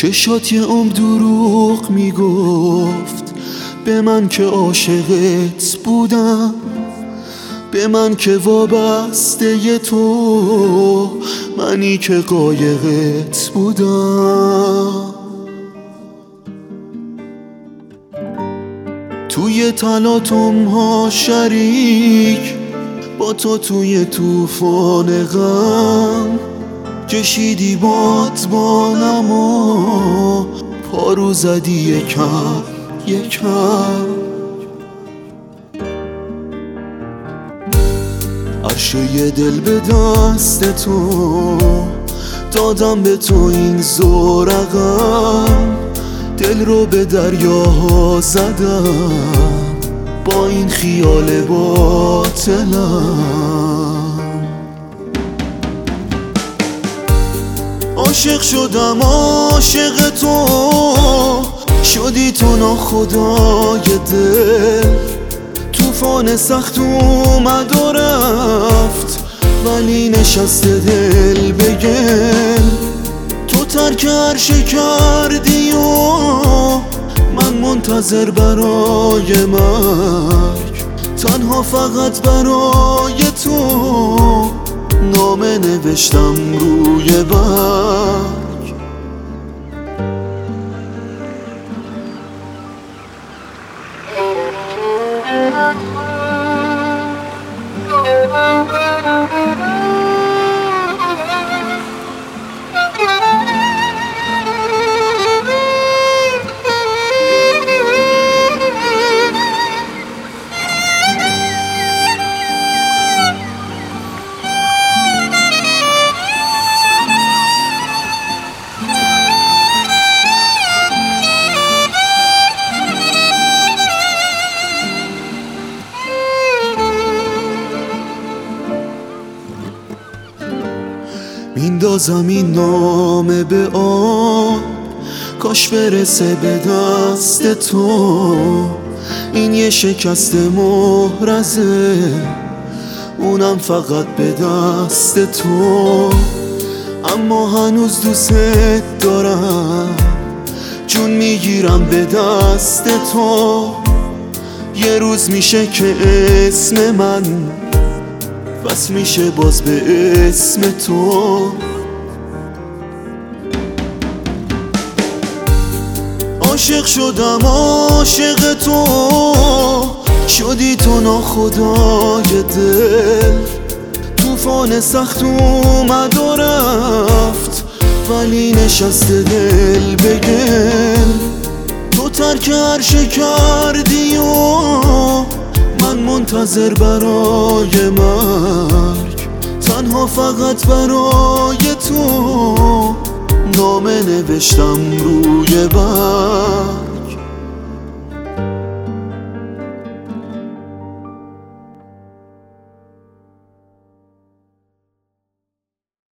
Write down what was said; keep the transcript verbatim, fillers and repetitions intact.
چشات یه عمر دروغ میگفت به من که عاشقت بودم، به من که وابسته ی تو، منی که قایقت بودم. توی تلاطم ها شریک با تو، توی توفان غم کشیدی بادبانم و پارو زدی یکم یکم. عرشه دل به دست تو دادم، به تو این زورقم، دل رو به دریاها زدم با این خیال باطلم. عاشق شدم عاشق تو، شدی تو ناخدای دل. توفان سخت اومد و رفت ولی نشسته دل به گل. تو ترک عرشه کردی و من منتظر برای مرگ، تنها فقط برای تو نامه نوشتم روی برگ. میندازم این نامه به آب، کاش برسه به دست تو. این یه شکست محرزه، اونم فقط به دست تو. اما هنوز دوست دارم، جون میگیرم به دست تو. یه روز میشه که اسم من بس میشه باز به اسم تو. عاشق شدم عاشق تو، شدی تو ناخدای دل. توفان سخت اومد و رفت ولی نشسته دل به گل. تو ترک عرشه کردی و من منتظر برای مرگ، تنها فقط برای تو نامه نوشتم روی برگ.